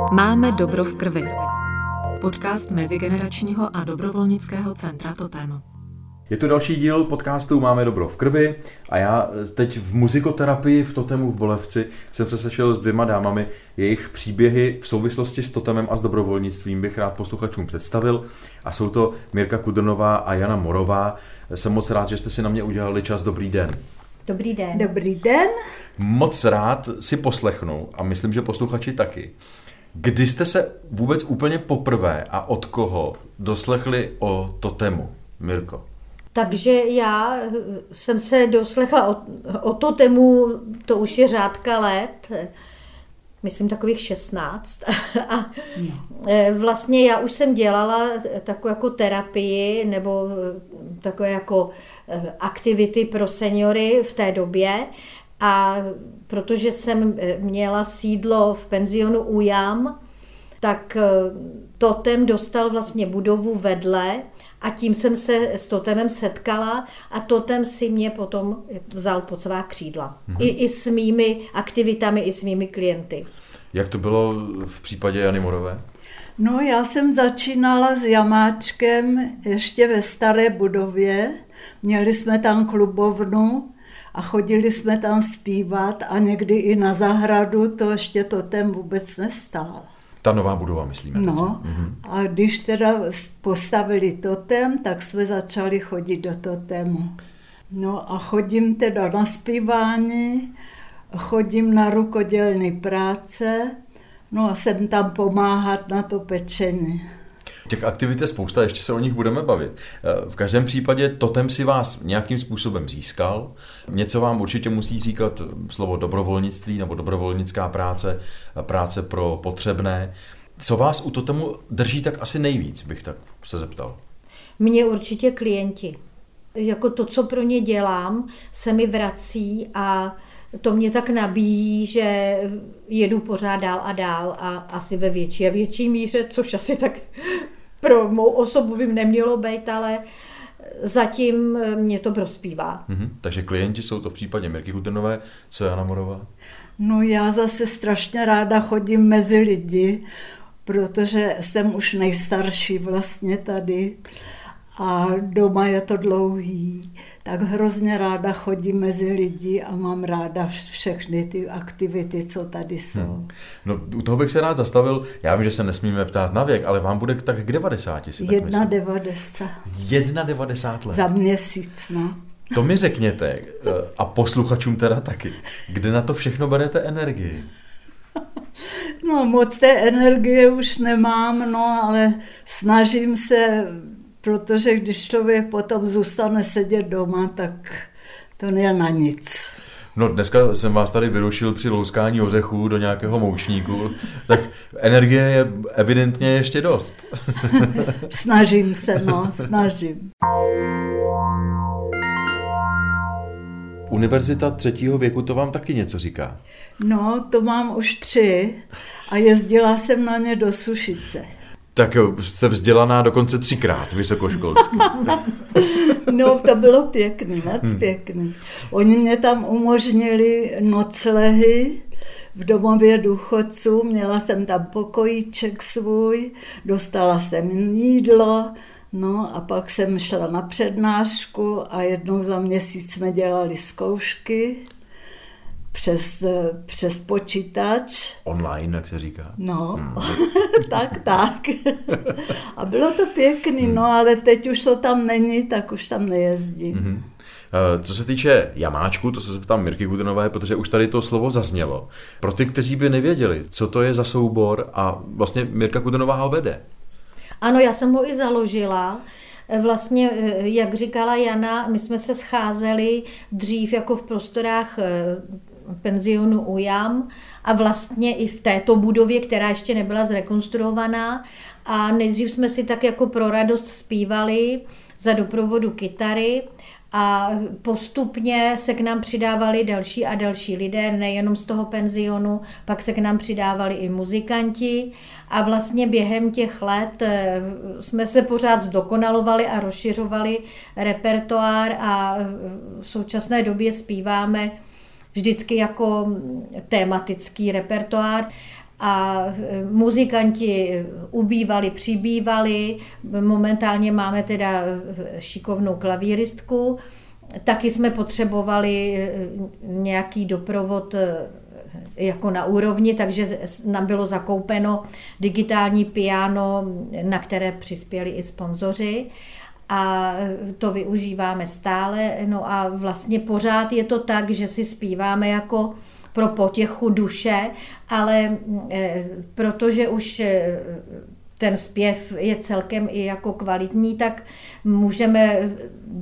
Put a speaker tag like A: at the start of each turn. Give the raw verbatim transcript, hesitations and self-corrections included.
A: Máme dobro v krvi. Podcast mezigeneračního a dobrovolnického centra Totém.
B: Je to další díl podcastu Máme dobro v krvi a já teď v muzikoterapii v Totému v Bolevci jsem se sešel s dvěma dámami. Jejich příběhy v souvislosti s Totémem a s dobrovolnictvím bych rád posluchačům představil a jsou to Mirka Kudrnová a Jana Morová. Jsem moc rád, že jste si na mě udělali čas. Dobrý den.
C: Dobrý den.
D: Dobrý den.
B: Moc rád si poslechnu a myslím, že posluchači taky. Kdy jste se vůbec úplně poprvé a od koho doslechli o Totému, Mirko?
C: Takže já jsem se doslechla o, o Totému, to už je řádka let, myslím takových šestnáct. A vlastně já už jsem dělala takovou jako terapii nebo takové jako aktivity pro seniory v té době. A protože jsem měla sídlo v penzionu Ujam, tak Totém dostal vlastně budovu vedle a tím jsem se s Totémem setkala a Totém si mě potom vzal pod svá křídla. Mm-hmm. I, I s mými aktivitami, i s mými klienty.
B: Jak to bylo v případě Jany Morové?
D: No, já jsem začínala s jamáčkem ještě ve staré budově. Měli jsme tam klubovnu a chodili jsme tam zpívat a někdy i na zahradu, to ještě Totém vůbec nestál.
B: Ta nová budova, myslíme.
D: No, mhm. A když teda postavili Totém, tak jsme začali chodit do Totému. No a chodím teda na zpívání, chodím na rukodělné práce, no a jsem tam pomáhat na to pečení.
B: Těch aktivit je spousta, ještě se o nich budeme bavit. V každém případě Totém si vás nějakým způsobem získal. Něco vám určitě musí říkat slovo dobrovolnictví nebo dobrovolnická práce, práce pro potřebné. Co vás u Totému drží tak asi nejvíc, bych tak se zeptal?
C: Mě určitě klienti. Jako to, co pro ně dělám, se mi vrací a to mě tak nabíjí, že jedu pořád dál a dál a asi ve větší a větší míře, což asi tak pro mou osobu by nemělo být, ale zatím mě to prospívá.
B: Mm-hmm. Takže klienti jsou to v případě Mirky Kudrnové, co Jana Morová?
D: No já zase strašně ráda chodím mezi lidi, protože jsem už nejstarší vlastně tady a doma je to dlouhý. Tak hrozně ráda chodím mezi lidi a mám ráda všechny ty aktivity, co tady jsou. Hmm.
B: No, u toho bych se rád zastavil. Já vím, že se nesmíme ptát na věk, ale vám bude tak k devadesáti.
D: Jedna devadesát.
B: Jedna devadesát let.
D: Za měsíc, no.
B: To mi řekněte, a posluchačům teda taky, kde na to všechno berete energii?
D: No, moc té energie už nemám, no, ale snažím se, protože když člověk potom zůstane sedět doma, tak to není na nic.
B: No dneska jsem vás tady vyrušil při louskání ořechů do nějakého moučníku, tak energie je evidentně ještě dost.
D: Snažím se, no, snažím.
B: Univerzita třetího věku, to vám taky něco říká?
D: No, to mám už tři a jezdila jsem na ně do Sušice.
B: Tak jo, jste vzdělaná dokonce třikrát vysokoškolsky.
D: No, to bylo pěkný, moc hmm. pěkný. Oni mě tam umožnili noclehy v domově důchodců, měla jsem tam pokojíček svůj, dostala jsem jídlo, no a pak jsem šla na přednášku a jednou za měsíc jsme dělali zkoušky. Přes, přes počítač.
B: Online, jak se říká.
D: No, hmm. tak, tak. A bylo to pěkný, hmm. no ale teď už to tam není, tak už tam nejezdím. Hmm.
B: Co se týče jamáčku, to se zeptám Mirky Kudrnové, protože už tady to slovo zaznělo. Pro ty, kteří by nevěděli, co to je za soubor a vlastně Mirka Kudrnová ho vede.
C: Ano, já jsem ho i založila. Vlastně, jak říkala Jana, my jsme se scházeli dřív jako v prostorách penzionu Ujam a vlastně i v této budově, která ještě nebyla zrekonstruovaná. A nejdřív jsme si tak jako pro radost zpívali za doprovodu kytary a postupně se k nám přidávali další a další lidé, nejenom z toho penzionu, pak se k nám přidávali i muzikanti a vlastně během těch let jsme se pořád zdokonalovali a rozšiřovali repertoár a v současné době zpíváme vždycky jako tematický repertoár. a muzikanti ubývali, přibývali. Momentálně máme teda šikovnou klavíristku. Taky jsme potřebovali nějaký doprovod jako na úrovni, takže nám bylo zakoupeno digitální piano, na které přispěli i sponzoři. A to využíváme stále. No a vlastně pořád je to tak, že si zpíváme jako pro potěchu duše, ale protože už ten zpěv je celkem i jako kvalitní, tak můžeme